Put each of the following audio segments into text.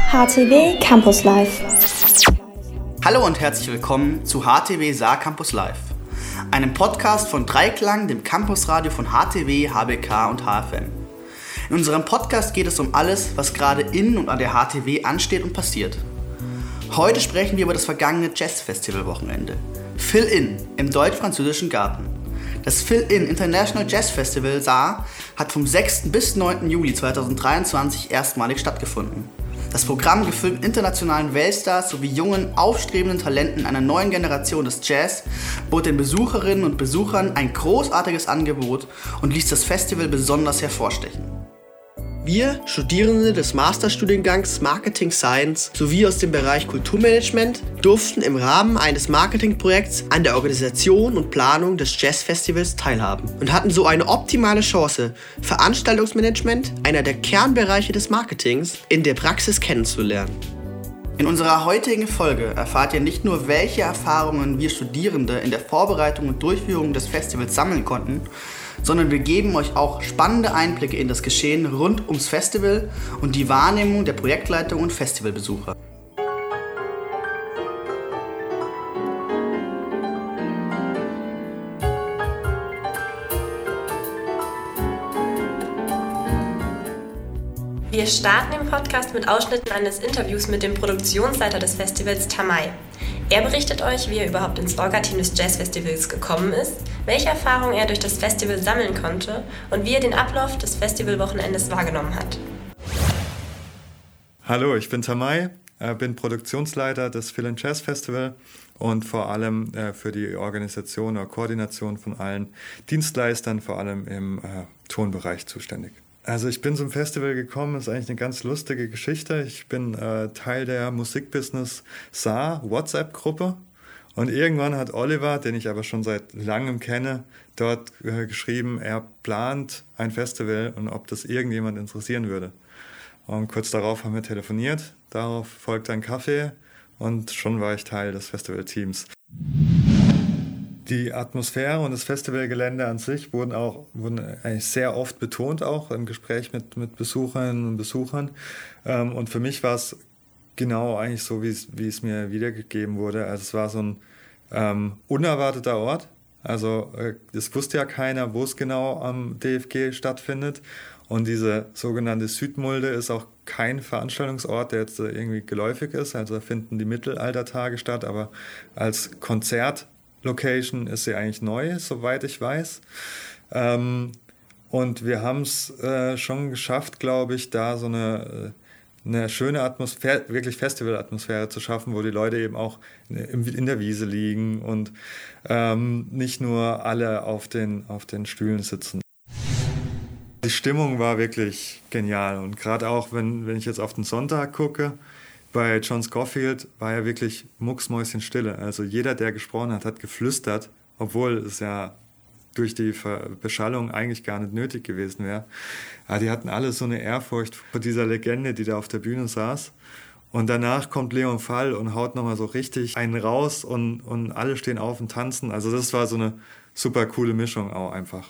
HTW Campus Live. Hallo und herzlich willkommen zu HTW Saar Campus Live, einem Podcast von Dreiklang, dem Campusradio von HTW, HBK und HFM. In unserem Podcast geht es um alles, was gerade in und an der HTW ansteht und passiert. Heute sprechen wir über das vergangene Jazz-Festival-Wochenende. Fill-In im Deutsch-Französischen Garten. Das Fill-In International Jazz Festival Saar hat vom 6. bis 9. Juli 2023 erstmalig stattgefunden. Das Programm, gefüllt mit internationalen Weltstars sowie jungen, aufstrebenden Talenten einer neuen Generation des Jazz, bot den Besucherinnen und Besuchern ein großartiges Angebot und ließ das Festival besonders hervorstechen. Wir, Studierende des Masterstudiengangs Marketing Science sowie aus dem Bereich Kulturmanagement, durften im Rahmen eines Marketingprojekts an der Organisation und Planung des Jazzfestivals teilhaben und hatten so eine optimale Chance, Veranstaltungsmanagement, einer der Kernbereiche des Marketings, in der Praxis kennenzulernen. In unserer heutigen Folge erfahrt ihr nicht nur, welche Erfahrungen wir Studierende in der Vorbereitung und Durchführung des Festivals sammeln konnten, sondern wir geben euch auch spannende Einblicke in das Geschehen rund ums Festival und die Wahrnehmung der Projektleitung und Festivalbesucher. Wir starten den Podcast mit Ausschnitten eines Interviews mit dem Produktionsleiter des Festivals Tamay. Er berichtet euch, wie er überhaupt ins Orga-Team des Jazzfestivals gekommen ist, welche Erfahrungen er durch das Festival sammeln konnte und wie er den Ablauf des Festivalwochenendes wahrgenommen hat. Hallo, ich bin Tamay, bin Produktionsleiter des Fill-In Jazz Festival und vor allem für die Organisation oder Koordination von allen Dienstleistern, vor allem im Tonbereich zuständig. Also ich bin zum Festival gekommen, ist eigentlich eine ganz lustige Geschichte. Ich bin Teil der Musikbusiness Saar WhatsApp-Gruppe und irgendwann hat Oliver, den ich aber schon seit langem kenne, dort geschrieben, er plant ein Festival und ob das irgendjemand interessieren würde. Und kurz darauf haben wir telefoniert, darauf folgte ein Kaffee und schon war ich Teil des Festivalteams. Die Atmosphäre und das Festivalgelände an sich wurden eigentlich sehr oft betont, auch im Gespräch mit Besucherinnen und Besuchern. Und für mich war es genau eigentlich so, wie es mir wiedergegeben wurde. Also es war so ein unerwarteter Ort. Also es wusste ja keiner, wo es genau am DFG stattfindet. Und diese sogenannte Südmulde ist auch kein Veranstaltungsort, der jetzt irgendwie geläufig ist. Also da finden die Mittelaltertage statt, aber als Konzertlocation ist sie eigentlich neu, soweit ich weiß. Und wir haben es schon geschafft, glaube ich, da so eine schöne Atmosphäre, wirklich Festivalatmosphäre zu schaffen, wo die Leute eben auch in der Wiese liegen und nicht nur alle auf den Stühlen sitzen. Die Stimmung war wirklich genial und gerade auch, wenn ich jetzt auf den Sonntag gucke, bei John Scofield war ja wirklich mucksmäuschenstille. Also jeder, der gesprochen hat, hat geflüstert, obwohl es ja durch die Beschallung eigentlich gar nicht nötig gewesen wäre. Aber die hatten alle so eine Ehrfurcht vor dieser Legende, die da auf der Bühne saß. Und danach kommt Leon Fall und haut nochmal so richtig einen raus und alle stehen auf und tanzen. Also das war so eine super coole Mischung auch einfach.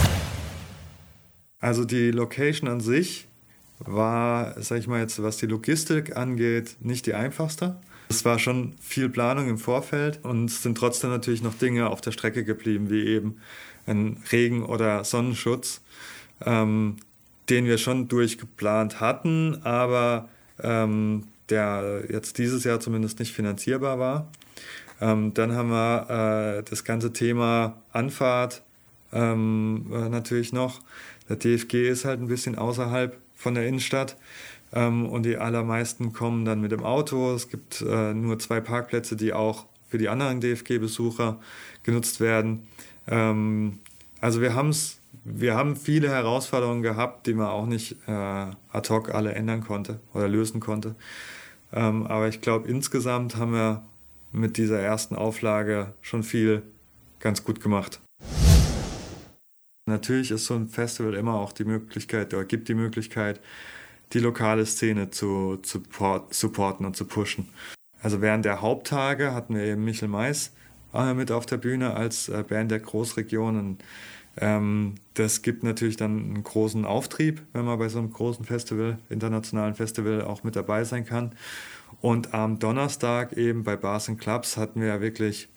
Also die Location an sich war, sag ich mal jetzt, was die Logistik angeht, nicht die einfachste. Es war schon viel Planung im Vorfeld und es sind trotzdem natürlich noch Dinge auf der Strecke geblieben, wie eben ein Regen- oder Sonnenschutz, den wir schon durchgeplant hatten, aber der jetzt dieses Jahr zumindest nicht finanzierbar war. Dann haben wir das ganze Thema Anfahrt natürlich noch. Der DFG ist halt ein bisschen außerhalb von der Innenstadt und die allermeisten kommen dann mit dem Auto. Es gibt nur 2 Parkplätze, die auch für die anderen DFG-Besucher genutzt werden. Also wir haben viele Herausforderungen gehabt, die man auch nicht ad hoc alle ändern konnte oder lösen konnte. Aber ich glaube, insgesamt haben wir mit dieser ersten Auflage schon viel ganz gut gemacht. Natürlich ist so ein Festival immer auch die Möglichkeit, oder gibt die Möglichkeit, die lokale Szene zu supporten und zu pushen. Also während der Haupttage hatten wir eben Michel Mais mit auf der Bühne als Band der Großregion. Das gibt natürlich dann einen großen Auftrieb, wenn man bei so einem großen Festival, internationalen Festival auch mit dabei sein kann. Und am Donnerstag eben bei Bars and Clubs hatten wir ja wirklich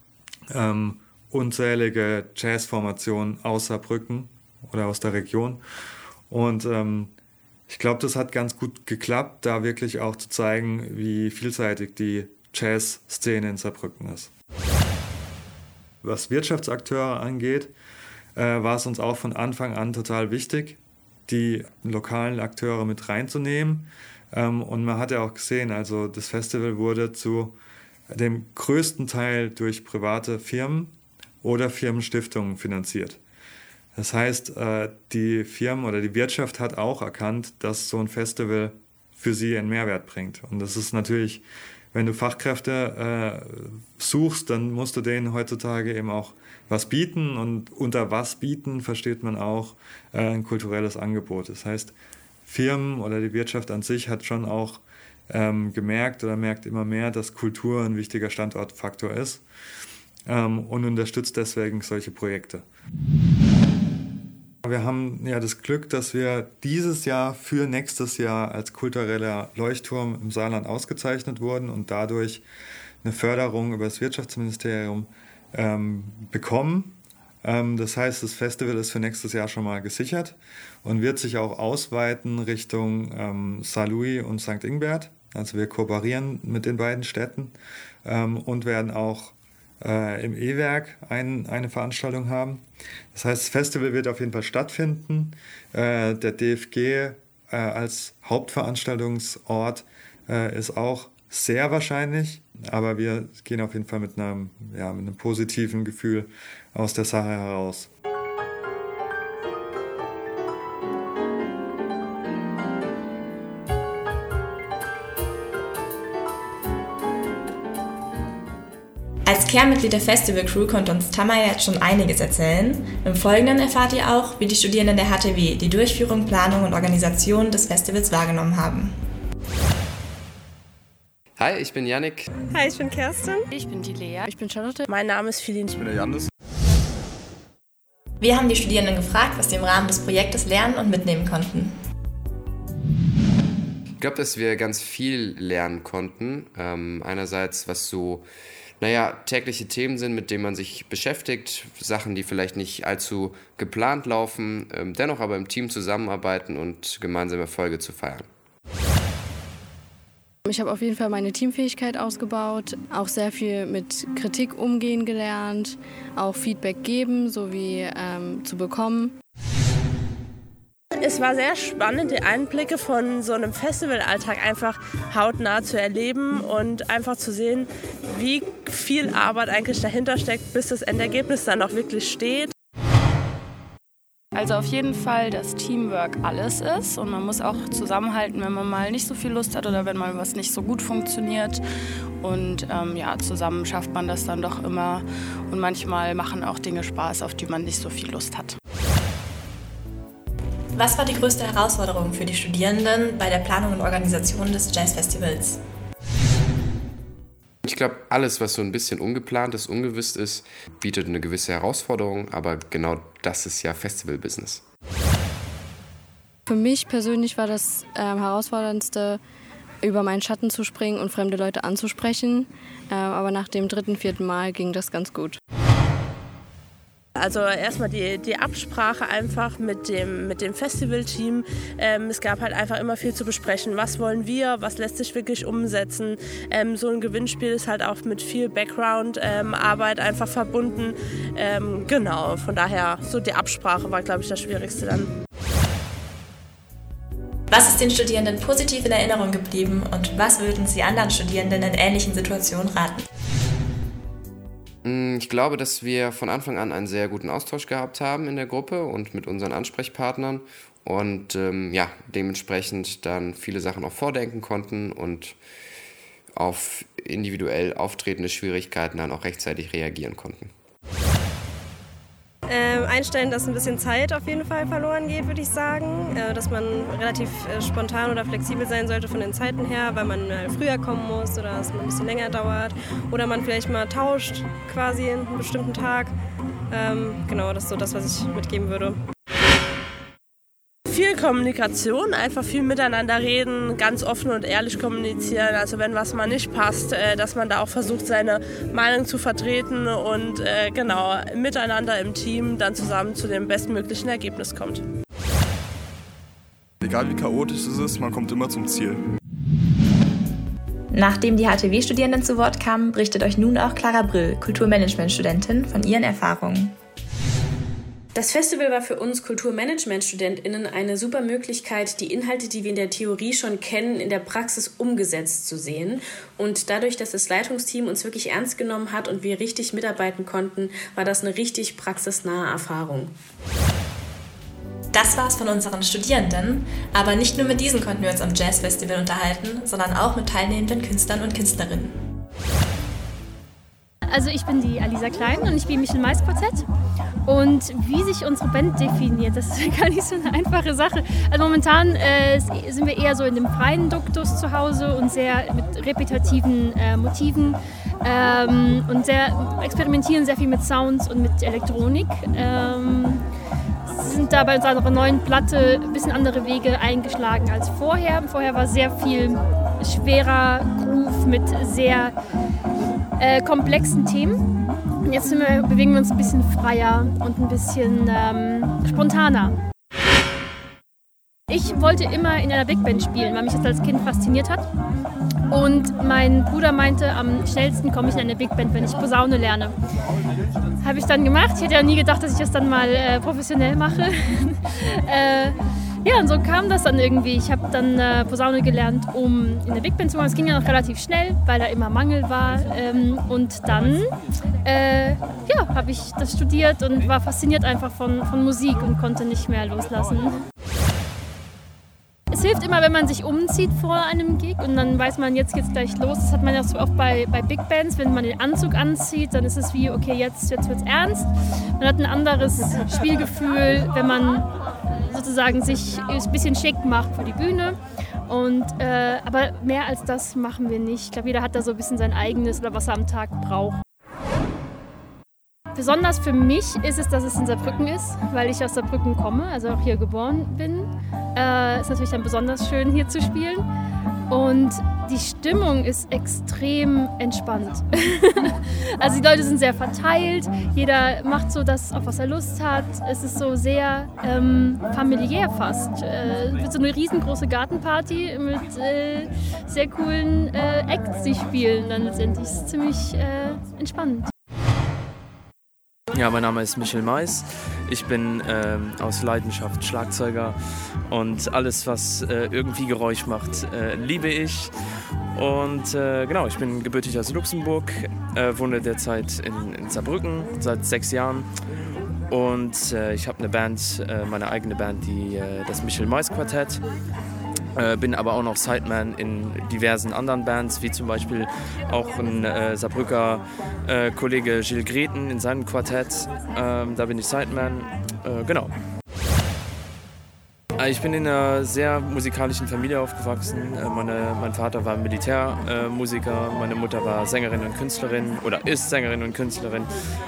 unzählige Jazzformationen aus Saarbrücken oder aus der Region. Und ich glaube, das hat ganz gut geklappt, da wirklich auch zu zeigen, wie vielseitig die Jazzszene in Saarbrücken ist. Was Wirtschaftsakteure angeht, war es uns auch von Anfang an total wichtig, die lokalen Akteure mit reinzunehmen. Und man hat ja auch gesehen, also das Festival wurde zu dem größten Teil durch private Firmen oder Firmenstiftungen finanziert. Das heißt, die Firmen oder die Wirtschaft hat auch erkannt, dass so ein Festival für sie einen Mehrwert bringt. Und das ist natürlich, wenn du Fachkräfte suchst, dann musst du denen heutzutage eben auch was bieten. Und unter was bieten versteht man auch ein kulturelles Angebot. Das heißt, Firmen oder die Wirtschaft an sich hat schon auch gemerkt oder merkt immer mehr, dass Kultur ein wichtiger Standortfaktor ist und unterstützt deswegen solche Projekte. Wir haben ja das Glück, dass wir dieses Jahr für nächstes Jahr als kultureller Leuchtturm im Saarland ausgezeichnet wurden und dadurch eine Förderung über das Wirtschaftsministerium bekommen. Das heißt, das Festival ist für nächstes Jahr schon mal gesichert und wird sich auch ausweiten Richtung Saarlouis und St. Ingbert. Also wir kooperieren mit den beiden Städten und werden auch im E-Werk eine Veranstaltung haben. Das heißt, das Festival wird auf jeden Fall stattfinden. Der DFG als Hauptveranstaltungsort ist auch sehr wahrscheinlich, aber wir gehen auf jeden Fall mit einem positiven Gefühl aus der Sache heraus. Als Kernmitglied der Festival-Crew konnte uns Tamay jetzt schon einiges erzählen. Im Folgenden erfahrt ihr auch, wie die Studierenden der HTW die Durchführung, Planung und Organisation des Festivals wahrgenommen haben. Hi, ich bin Yannick. Hi, ich bin Kerstin. Ich bin die Lea. Ich bin Charlotte. Mein Name ist Philin. Ich bin der Jannis. Wir haben die Studierenden gefragt, was sie im Rahmen des Projektes lernen und mitnehmen konnten. Ich glaube, dass wir ganz viel lernen konnten. Einerseits, was so tägliche Themen sind, mit denen man sich beschäftigt, Sachen, die vielleicht nicht allzu geplant laufen, dennoch aber im Team zusammenarbeiten und gemeinsame Erfolge zu feiern. Ich habe auf jeden Fall meine Teamfähigkeit ausgebaut, auch sehr viel mit Kritik umgehen gelernt, auch Feedback geben sowie zu bekommen. Es war sehr spannend, die Einblicke von so einem Festivalalltag einfach hautnah zu erleben und einfach zu sehen, wie viel Arbeit eigentlich dahinter steckt, bis das Endergebnis dann auch wirklich steht. Also auf jeden Fall, dass Teamwork alles ist und man muss auch zusammenhalten, wenn man mal nicht so viel Lust hat oder wenn mal was nicht so gut funktioniert. Und zusammen schafft man das dann doch immer und manchmal machen auch Dinge Spaß, auf die man nicht so viel Lust hat. Was war die größte Herausforderung für die Studierenden bei der Planung und Organisation des Jazzfestivals? Ich glaube, alles, was so ein bisschen ungeplant ist, ungewiss ist, bietet eine gewisse Herausforderung, aber genau das ist ja Festival-Business. Für mich persönlich war das Herausforderndste, über meinen Schatten zu springen und fremde Leute anzusprechen. Aber nach dem 3., 4. Mal ging das ganz gut. Also erstmal die Absprache einfach mit dem Festivalteam. Es gab halt einfach immer viel zu besprechen. Was wollen wir? Was lässt sich wirklich umsetzen? So ein Gewinnspiel ist halt auch mit viel Background-Arbeit einfach verbunden. Genau, von daher, so die Absprache war, glaube ich, das Schwierigste dann. Was ist den Studierenden positiv in Erinnerung geblieben und was würden Sie anderen Studierenden in ähnlichen Situationen raten? Ich glaube, dass wir von Anfang an einen sehr guten Austausch gehabt haben in der Gruppe und mit unseren Ansprechpartnern und dementsprechend dann viele Sachen auch vordenken konnten und auf individuell auftretende Schwierigkeiten dann auch rechtzeitig reagieren konnten. Einstellen, dass ein bisschen Zeit auf jeden Fall verloren geht, würde ich sagen. Dass man relativ spontan oder flexibel sein sollte von den Zeiten her, weil man früher kommen muss oder es ein bisschen länger dauert. Oder man vielleicht mal tauscht quasi einen bestimmten Tag. Genau, das ist so das, was ich mitgeben würde. Viel Kommunikation, einfach viel miteinander reden, ganz offen und ehrlich kommunizieren. Also wenn was mal nicht passt, dass man da auch versucht, seine Meinung zu vertreten und genau miteinander im Team dann zusammen zu dem bestmöglichen Ergebnis kommt. Egal wie chaotisch es ist, man kommt immer zum Ziel. Nachdem die HTW-Studierenden zu Wort kamen, berichtet euch nun auch Clara Brill, Kulturmanagement-Studentin, von ihren Erfahrungen. Das Festival war für uns KulturmanagementstudentInnen eine super Möglichkeit, die Inhalte, die wir in der Theorie schon kennen, in der Praxis umgesetzt zu sehen. Und dadurch, dass das Leitungsteam uns wirklich ernst genommen hat und wir richtig mitarbeiten konnten, war das eine richtig praxisnahe Erfahrung. Das war's von unseren Studierenden, aber nicht nur mit diesen konnten wir uns am Jazzfestival unterhalten, sondern auch mit teilnehmenden Künstlern und Künstlerinnen. Also ich bin die Alisa Klein und ich spiele Michel Mais Quartett. Und wie sich unsere Band definiert, das ist gar nicht so eine einfache Sache. Also momentan sind wir eher so in dem freien Duktus zu Hause und sehr mit repetitiven Motiven und experimentieren sehr viel mit Sounds und mit Elektronik. Sind da bei unserer neuen Platte ein bisschen andere Wege eingeschlagen als vorher. Vorher war sehr viel schwerer Groove mit sehr komplexen Themen. Und jetzt bewegen wir uns ein bisschen freier und ein bisschen spontaner. Ich wollte immer in einer Big Band spielen, weil mich das als Kind fasziniert hat. Und mein Bruder meinte, am schnellsten komme ich in eine Big Band, wenn ich Posaune lerne. Habe ich dann gemacht. Ich hätte ja nie gedacht, dass ich das dann mal professionell mache. Ja, und so kam das dann irgendwie. Ich habe dann Posaune gelernt, um in der Big Band zu machen. Es ging ja noch relativ schnell, weil da immer Mangel war. Und dann habe ich das studiert und war fasziniert einfach von Musik und konnte nicht mehr loslassen. Es hilft immer, wenn man sich umzieht vor einem Gig und dann weiß man, jetzt geht's gleich los. Das hat man ja so oft bei Big Bands, wenn man den Anzug anzieht, dann ist es wie, okay, jetzt wird's ernst. Man hat ein anderes Spielgefühl, wenn man sozusagen sich ein bisschen schick macht für die Bühne. Und, aber mehr als das machen wir nicht. Ich glaube, jeder hat da so ein bisschen sein eigenes oder was er am Tag braucht. Besonders für mich ist es, dass es in Saarbrücken ist, weil ich aus Saarbrücken komme, also auch hier geboren bin. Ist natürlich dann besonders schön, hier zu spielen. Und die Stimmung ist extrem entspannt. Also die Leute sind sehr verteilt, jeder macht so das, auf was er Lust hat. Es ist so sehr familiär fast. Es wird so eine riesengroße Gartenparty mit sehr coolen Acts, die spielen dann letztendlich. Es ist ziemlich entspannend. Ja, mein Name ist Michel Mais. Ich bin aus Leidenschaft Schlagzeuger und alles, was irgendwie Geräusch macht, liebe ich. Und genau, ich bin gebürtig aus Luxemburg, wohne derzeit in Saarbrücken seit 6 Jahren. Und ich habe eine Band, meine eigene Band, das Michel Mais Quartett. Bin aber auch noch Sideman in diversen anderen Bands, wie zum Beispiel auch ein Saarbrücker Kollege Gilles Greten in seinem Quartett. Da bin ich Sideman. Genau. Ich bin in einer sehr musikalischen Familie aufgewachsen. Mein Vater war Militärmusiker, meine Mutter war Sängerin und Künstlerin oder ist Sängerin und Künstlerin.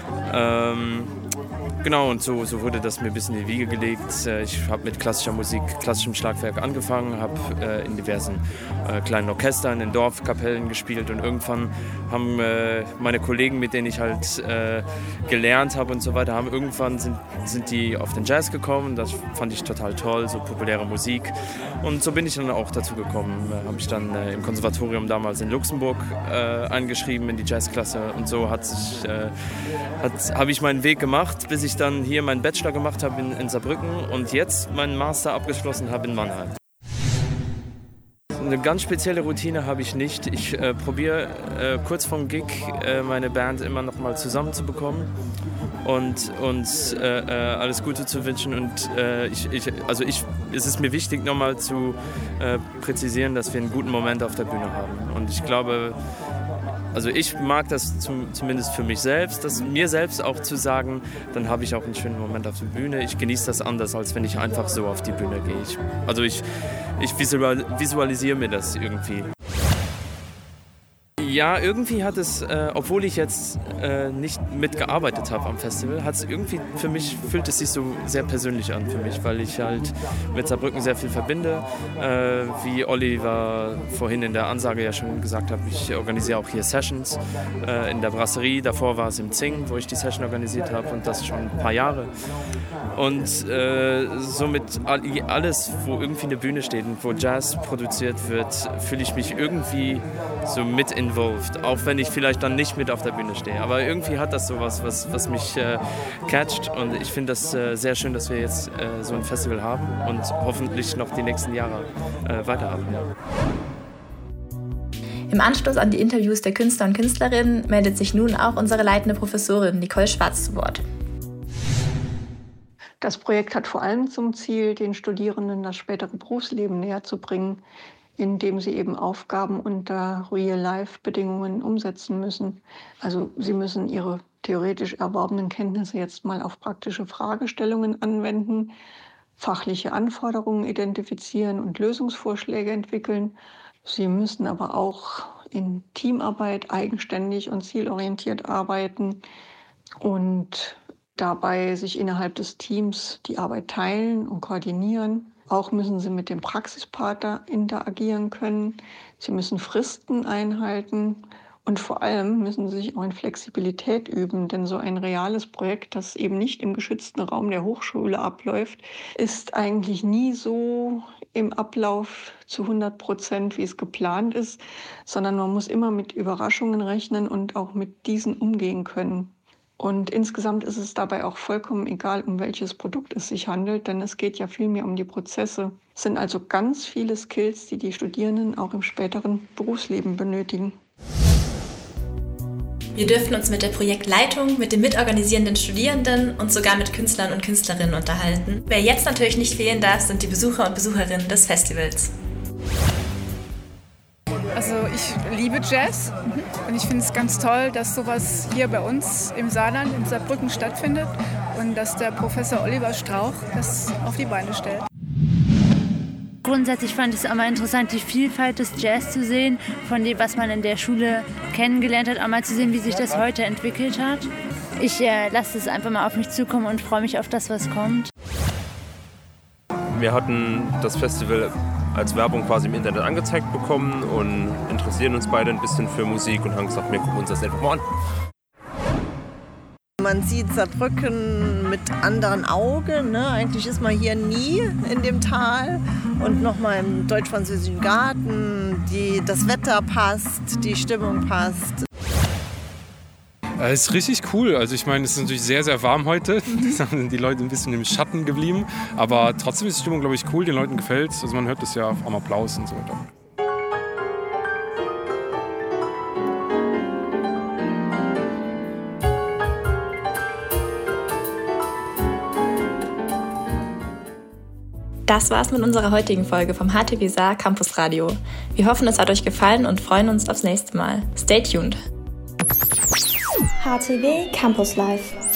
Genau, und so wurde das mir ein bisschen in die Wiege gelegt. Ich habe mit klassischer Musik, klassischem Schlagwerk angefangen, habe in diversen kleinen Orchestern, in Dorfkapellen gespielt und irgendwann haben meine Kollegen, mit denen ich halt gelernt habe und so weiter, sind die auf den Jazz gekommen. Das fand ich total toll, so populäre Musik. Und so bin ich dann auch dazu gekommen. Habe ich dann im Konservatorium damals in Luxemburg eingeschrieben in die Jazzklasse und so habe ich meinen Weg gemacht, bis ich dann hier meinen Bachelor gemacht habe in Saarbrücken und jetzt meinen Master abgeschlossen habe in Mannheim. Eine ganz spezielle Routine habe ich nicht. Ich probiere kurz vorm Gig meine Band immer noch mal zusammenzubekommen und uns alles Gute zu wünschen. Und es ist mir wichtig, nochmal zu präzisieren, dass wir einen guten Moment auf der Bühne haben. Und ich glaube, also ich mag das zumindest für mich selbst, das mir selbst auch zu sagen, dann habe ich auch einen schönen Moment auf der Bühne. Ich genieße das anders, als wenn ich einfach so auf die Bühne gehe. Ich visualisiere mir das irgendwie. Ja, irgendwie hat es, obwohl ich jetzt nicht mitgearbeitet habe am Festival, hat es irgendwie fühlt es sich so sehr persönlich an für mich, weil ich halt mit Saarbrücken sehr viel verbinde. Wie Oliver vorhin in der Ansage ja schon gesagt hat, ich organisiere auch hier Sessions in der Brasserie. Davor war es im Zing, wo ich die Session organisiert habe und das schon ein paar Jahre. Und somit alles, wo irgendwie eine Bühne steht und wo Jazz produziert wird, fühle ich mich irgendwie so mit involved, auch wenn ich vielleicht dann nicht mit auf der Bühne stehe. Aber irgendwie hat das sowas, was mich catcht und ich finde das sehr schön, dass wir jetzt so ein Festival haben und hoffentlich noch die nächsten Jahre weiterhaben. Ja. Im Anschluss an die Interviews der Künstler und Künstlerinnen meldet sich nun auch unsere leitende Professorin Nicole Schwarz zu Wort. Das Projekt hat vor allem zum Ziel, den Studierenden das spätere Berufsleben näher zu bringen, indem sie eben Aufgaben unter Real-Life-Bedingungen umsetzen müssen. Also sie müssen ihre theoretisch erworbenen Kenntnisse jetzt mal auf praktische Fragestellungen anwenden, fachliche Anforderungen identifizieren und Lösungsvorschläge entwickeln. Sie müssen aber auch in Teamarbeit eigenständig und zielorientiert arbeiten und dabei sich innerhalb des Teams die Arbeit teilen und koordinieren. Auch müssen sie mit dem Praxispartner interagieren können. Sie müssen Fristen einhalten und vor allem müssen sie sich auch in Flexibilität üben. Denn so ein reales Projekt, das eben nicht im geschützten Raum der Hochschule abläuft, ist eigentlich nie so im Ablauf zu 100%, wie es geplant ist, sondern man muss immer mit Überraschungen rechnen und auch mit diesen umgehen können. Und insgesamt ist es dabei auch vollkommen egal, um welches Produkt es sich handelt, denn es geht ja vielmehr um die Prozesse. Es sind also ganz viele Skills, die die Studierenden auch im späteren Berufsleben benötigen. Wir dürften uns mit der Projektleitung, mit den mitorganisierenden Studierenden und sogar mit Künstlern und Künstlerinnen unterhalten. Wer jetzt natürlich nicht fehlen darf, sind die Besucher und Besucherinnen des Festivals. Also ich liebe Jazz und ich finde es ganz toll, dass sowas hier bei uns im Saarland, in Saarbrücken stattfindet und dass der Professor Oliver Strauch das auf die Beine stellt. Grundsätzlich fand ich es auch mal interessant, die Vielfalt des Jazz zu sehen, von dem, was man in der Schule kennengelernt hat, auch mal zu sehen, wie sich das heute entwickelt hat. Ich lasse es einfach mal auf mich zukommen und freue mich auf das, was kommt. Wir hatten das Festival als Werbung quasi im Internet angezeigt bekommen und interessieren uns beide ein bisschen für Musik und haben gesagt, wir gucken uns das einfach mal an. Man sieht Saarbrücken mit anderen Augen. Ne? Eigentlich ist man hier nie in dem Tal. Und nochmal im deutsch-französischen Garten. Das Wetter passt, die Stimmung passt. Es ist richtig cool. Also ich meine, es ist natürlich sehr, sehr warm heute. Da sind die Leute ein bisschen im Schatten geblieben. Aber trotzdem ist die Stimmung, glaube ich, cool. Den Leuten gefällt es. Also man hört das ja am Applaus und so weiter. Das war's mit unserer heutigen Folge vom HTW Saar Campus Radio. Wir hoffen, es hat euch gefallen und freuen uns aufs nächste Mal. Stay tuned. HTW Campus Live.